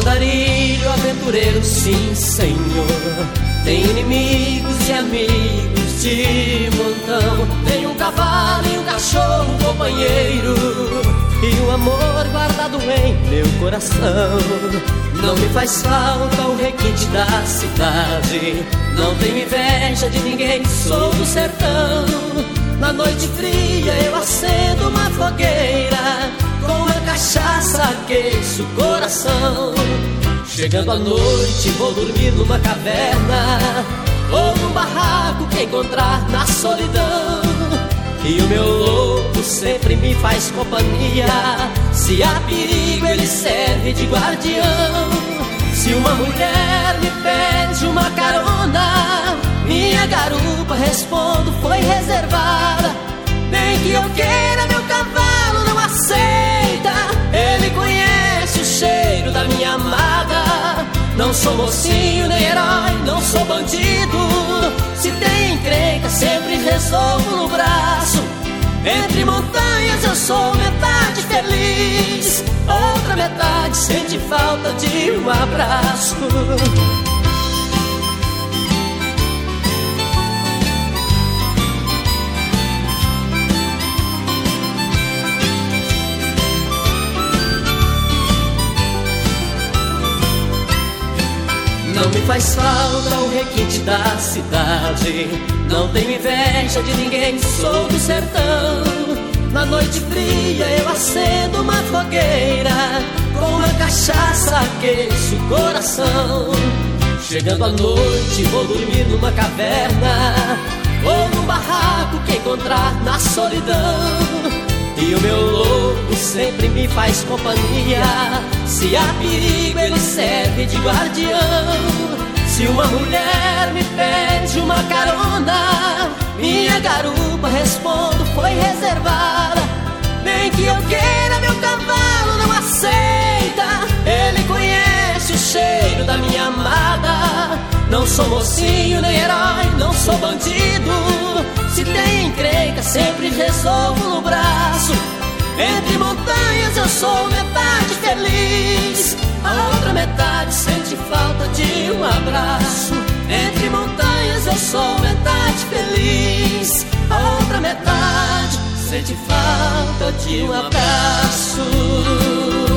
andarilho aventureiro, sim senhor. Tem inimigos e amigos de montão. Tem um cavalo e um cachorro companheiro, e um amor guardado em meu coração. Não me faz falta o requinte da cidade, não tenho inveja de ninguém, sou do sertão. Na noite fria eu acendo uma fogueira, com a cachaça aqueço o coração. Chegando à noite vou dormir numa caverna, ou num barraco que encontrar na solidão. E o meu lobo sempre me faz companhia, se há perigo ele serve de guardião. Se uma mulher me pede uma carona, minha garupa respondo foi reservada. Nem que eu queira meu cavalo não aceita, ele conhece o cheiro da minha amada. Não sou mocinho nem herói, não sou bandido, se tem encrenca sempre resolvo no braço. Entre montanhas eu sou metade feliz, outra metade sente falta de um abraço. Não me faz falta o requinte da cidade, não tenho inveja de ninguém, sou do sertão. Na noite fria eu acendo uma fogueira, com a cachaça aqueço o coração. Chegando à noite vou dormir numa caverna, ou num barraco que encontrar na solidão. E o meu lobo sempre me faz companhia, se há perigo ele serve de guardião. Se uma mulher me pede uma carona, minha garupa respondo foi reservada. Nem que eu queira meu cavalo não aceita, ele conhece o cheiro da minha amada. Não sou mocinho nem herói, não sou bandido, se tem encrenca sempre resolvo no braço. Entre montanhas eu sou metade feliz, a outra metade sente falta de um abraço. Entre montanhas eu sou metade feliz, a outra metade sente falta de um abraço.